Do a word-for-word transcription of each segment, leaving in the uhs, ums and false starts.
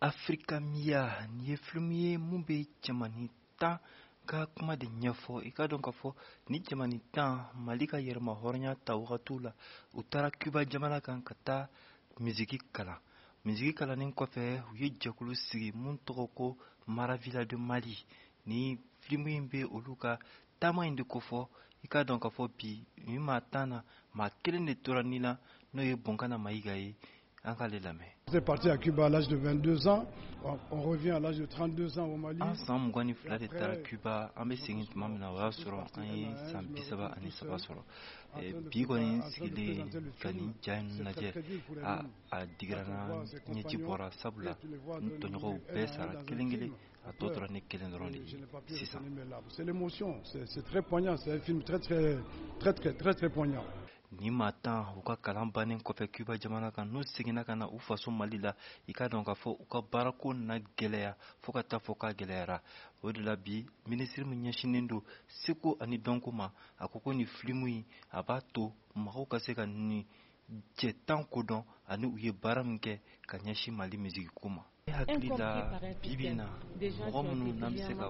Afrika Mia ni ye film ye mun bɛ jamana tan ka kuma de ɲɛfɔ i ka dɔn ka fɔ ni jamana tan Mali ka yɛrɛma hɔrɔnya ta wagatiw la u taara Cuba jamana kan ka taa misiki kalan misiki kalanin kɔfɛ u ye jɛkulu sigi mun tɔgɔ ko Maravilla de Mali ni film in bɛ olu ka taama in de kofɔ i ka dɔn ka fɔ bi ni maa tan na maa kelen de tora ni la n'o ye Bonkana Mayiga ye. C'est parti à Cuba à l'âge de vingt-deux ans, on revient à l'âge de trente-deux ans au Mali. An san mugan ni fila de taara Cuba, an bɛ segin tuma min na o y'a sɔrɔ an ye san bi saba ani saba sɔrɔ. Bi kɔni sigilen ka nin ja in lajɛ a a digira n na ɲɛji bɔra sabula n tɔɲɔgɔnw bɛɛ sara kelen kelen a tɔ tora ne kelen dɔrɔn de ye sisan. C'est l'émotion, c'est très poignant, c'est un film très très très très très très poignant. Ni maa tan u ka kalan bannen kɔfɛ Cuba jamana kan n'u seginna ka na u faso Mali la i ka dɔn ka fɔ u ka baarako na gɛlɛya fo ka taa fɔ k'a gɛlɛyara o de la bi minisiri min ɲɛsinnen don seko ani dɔnko ma a ko ko ni filimu in a b'a to mɔgɔw ka se ka ni cɛ tan kodɔn ani u ye baara min kɛ ka ɲɛsin Mali misiki ko ma. Ne hakili la bibi na mɔgɔ minnu n'an bɛ se ka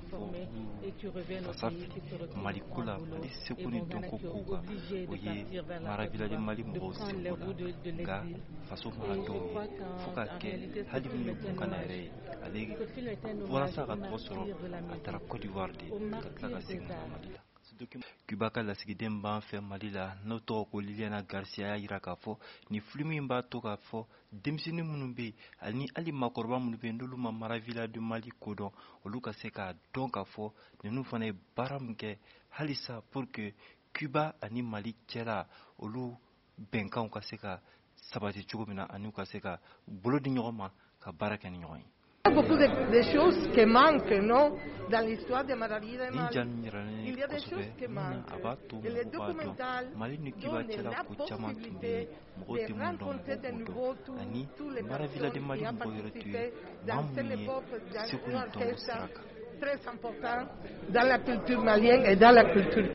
fɔ fasa fili Mali ko la Mali seko ni dɔnko kow kan o ye Maravilla de Mali mɔgɔw seko la nka faso mara dɔw ye fo ka kɛ hali min ye Bonkana yɛrɛ ye ale walasa ka tɔgɔ sɔrɔ a taara Côte d'Ivoire de ka tila ka segin ka Mali la. Cuba ka lasigiden b'an fɛ Mali la n'o tɔgɔ ko Liliana Garcia y'a jira k'a fɔ ni film in b'a to k'a fɔ denmisɛnnin minnu bɛ yen ani hali maakɔrɔba minnu bɛ yen n'olu ma Maravilla de Mali kodɔn olu ka se k'a dɔn k'a fɔ ninnu fana ye baara min kɛ halisa pour que Cuba ani Mali cɛla olu bɛnkanw ka se ka sabati cogo min na ani u ka se ka bolo di ɲɔgɔn ma ka baara kɛ ni ɲɔgɔn ye. Beaucoup de, de choses qui manquent, non, dans l'histoire de Maravilla de Mali. Il y a des choses qui manquent. Et les documentaires donnent la possibilité de rencontrer de nouveau tous, tous les personnes qui ont participé dans cette époque dans un orchestre très important dans la culture malienne et dans la culture.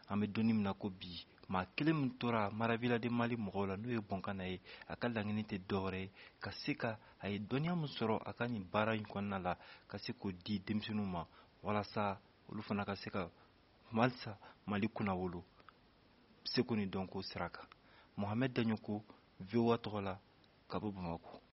maa kelen min tora Maravilla de Mali mɔgɔw la n'o ye Bonkana ye a ka laɲini tɛ dɔwɛrɛ ye ka se ka a ye dɔnniya min sɔrɔ a ka nin baara in kɔnɔna la ka se k'o di denmisɛnninw ma walasa olu fana ka se ka halisa Mali kunna wolo seko ni dɔnko sira kan. Mohamed Daɲoko V O A tɔgɔ la ka bɔ Bamako.